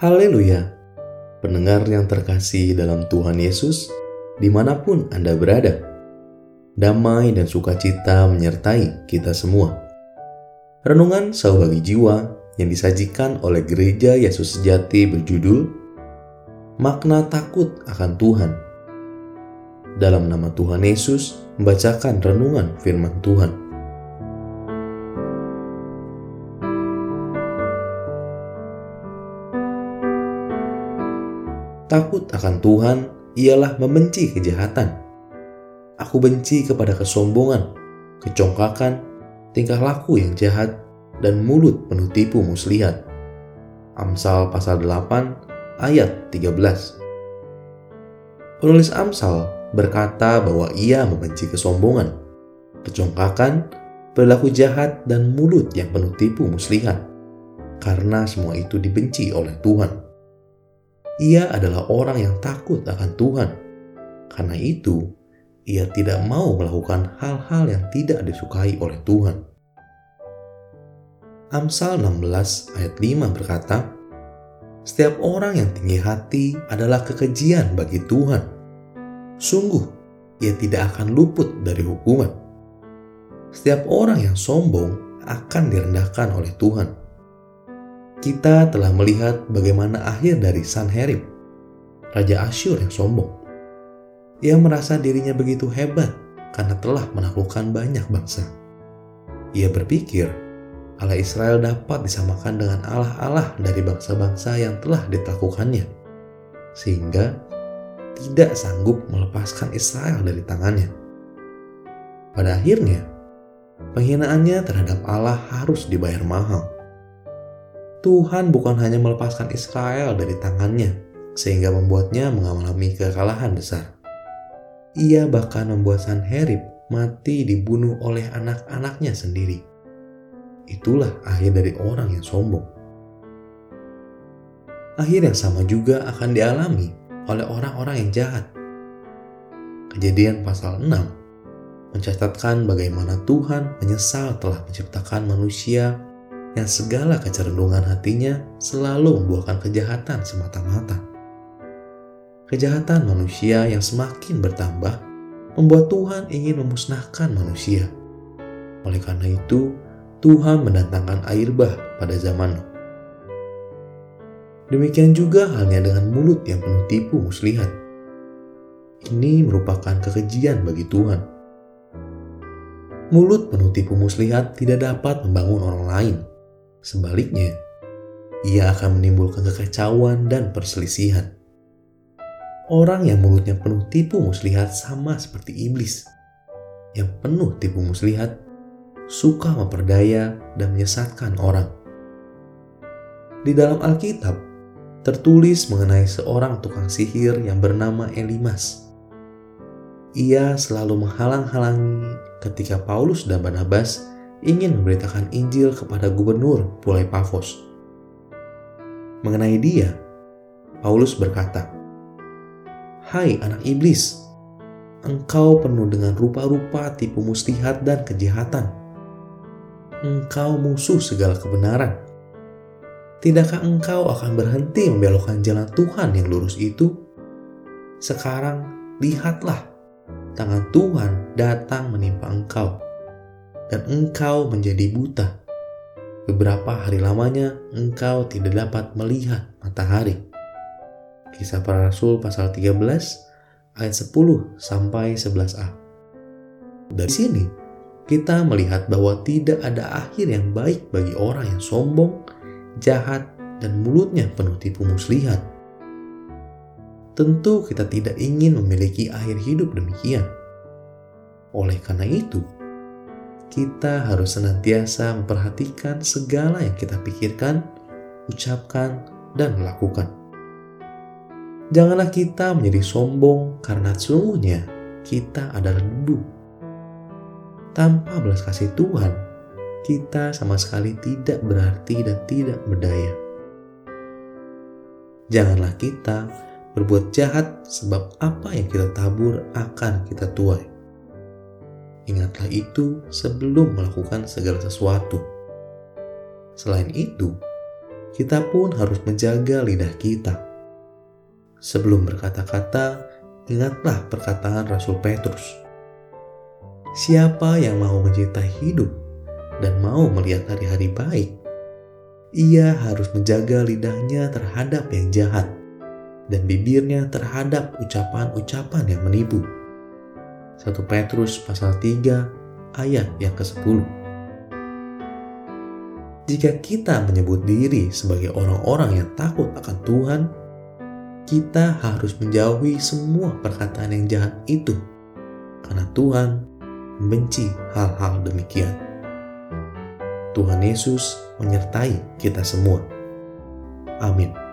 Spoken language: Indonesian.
Haleluya, pendengar yang terkasih dalam Tuhan Yesus, dimanapun Anda berada, damai dan sukacita menyertai kita semua. Renungan Sauh Bagi Jiwa yang disajikan oleh Gereja Yesus Sejati berjudul Makna Takut akan Tuhan. Dalam nama Tuhan Yesus, membacakan renungan firman Tuhan. Takut akan Tuhan ialah membenci kejahatan. Aku benci kepada kesombongan, kecongkakan, tingkah laku yang jahat, dan mulut penuh tipu muslihat. Amsal pasal 8 ayat 13. Penulis Amsal berkata bahwa ia membenci kesombongan, kecongkakan, perilaku jahat, dan mulut yang penuh tipu muslihat, karena semua itu dibenci oleh Tuhan. Ia adalah orang yang takut akan Tuhan. Karena itu, ia tidak mau melakukan hal-hal yang tidak disukai oleh Tuhan. Amsal 16 ayat 5 berkata, "Setiap orang yang tinggi hati adalah kekejian bagi Tuhan. Sungguh, ia tidak akan luput dari hukuman. Setiap orang yang sombong akan direndahkan oleh Tuhan." Kita telah melihat bagaimana akhir dari Sanherib, Raja Asyur yang sombong. Ia merasa dirinya begitu hebat karena telah menaklukkan banyak bangsa. Ia berpikir Allah Israel dapat disamakan dengan Allah-Allah dari bangsa-bangsa yang telah ditaklukkannya, sehingga tidak sanggup melepaskan Israel dari tangannya. Pada akhirnya, penghinaannya terhadap Allah harus dibayar mahal. Tuhan bukan hanya melepaskan Israel dari tangannya, sehingga membuatnya mengalami kekalahan besar. Ia bahkan membuat Sanherib mati dibunuh oleh anak-anaknya sendiri. Itulah akhir dari orang yang sombong. Akhir yang sama juga akan dialami oleh orang-orang yang jahat. Kejadian pasal 6 mencatatkan bagaimana Tuhan menyesal telah menciptakan manusia yang segala kecerdasan hatinya selalu membuahkan kejahatan semata-mata. Kejahatan manusia yang semakin bertambah membuat Tuhan ingin memusnahkan manusia. Oleh karena itu, Tuhan mendatangkan air bah pada zaman Nuh. Demikian juga halnya dengan mulut yang penuh tipu muslihat. Ini merupakan kekejian bagi Tuhan. Mulut penuh tipu muslihat tidak dapat membangun orang lain. Sebaliknya, ia akan menimbulkan kekacauan dan perselisihan. Orang yang mulutnya penuh tipu muslihat sama seperti iblis, yang penuh tipu muslihat, suka memperdaya dan menyesatkan orang. Di dalam Alkitab, tertulis mengenai seorang tukang sihir yang bernama Elimas. Ia selalu menghalang-halangi ketika Paulus dan Barnabas ingin memberitakan Injil kepada gubernur Pulau Pafos. Mengenai dia, Paulus berkata, "Hai anak iblis, engkau penuh dengan rupa-rupa tipu muslihat dan kejahatan. Engkau musuh segala kebenaran. Tidakkah engkau akan berhenti membelokkan jalan Tuhan yang lurus itu? Sekarang lihatlah, tangan Tuhan datang menimpa engkau, dan engkau menjadi buta. Beberapa hari lamanya engkau tidak dapat melihat matahari." Kisah Para Rasul pasal 13 ayat 10 sampai 11a. Dari sini kita melihat bahwa tidak ada akhir yang baik bagi orang yang sombong, jahat, dan mulutnya penuh tipu muslihat. Tentu kita tidak ingin memiliki akhir hidup demikian. Oleh karena itu, kita harus senantiasa memperhatikan segala yang kita pikirkan, ucapkan, dan lakukan. Janganlah kita menjadi sombong karena sesungguhnya kita adalah debu. Tanpa belas kasih Tuhan, kita sama sekali tidak berarti dan tidak berdaya. Janganlah kita berbuat jahat, sebab apa yang kita tabur akan kita tuai. Ingatlah itu sebelum melakukan segala sesuatu. Selain itu, kita pun harus menjaga lidah kita. Sebelum berkata-kata, ingatlah perkataan Rasul Petrus. Siapa yang mau mencintai hidup dan mau melihat hari-hari baik, ia harus menjaga lidahnya terhadap yang jahat dan bibirnya terhadap ucapan-ucapan yang menipu. 1 Petrus pasal 3 ayat yang ke-10. Jika kita menyebut diri sebagai orang-orang yang takut akan Tuhan, kita harus menjauhi semua perkataan yang jahat itu, karena Tuhan membenci hal-hal demikian. Tuhan Yesus menyertai kita semua. Amin.